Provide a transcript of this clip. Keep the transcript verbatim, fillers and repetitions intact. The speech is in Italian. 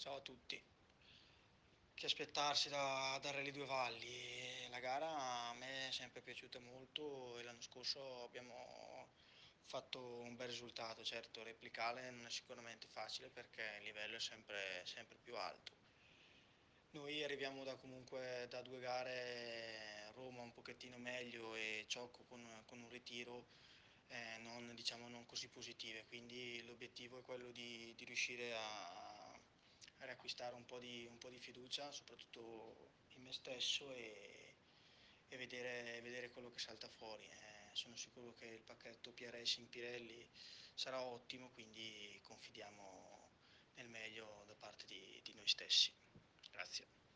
Ciao a tutti. Che aspettarsi da, da Rally Due Valli? La gara a me è sempre piaciuta molto e l'anno scorso abbiamo fatto un bel risultato. Certo, replicare non è sicuramente facile perché il livello è sempre, sempre più alto. Noi arriviamo da comunque da due gare, Roma un pochettino meglio e Ciocco con, con un ritiro eh, non, diciamo, non così positive, quindi l'obiettivo è quello di, di riuscire a, a riacquistare un po' di, un po' di fiducia, soprattutto in me stesso e, e vedere, vedere quello che salta fuori. Eh, sono sicuro che il pacchetto P R S in Pirelli sarà ottimo, quindi confidiamo nel meglio da parte di, di noi stessi. Grazie.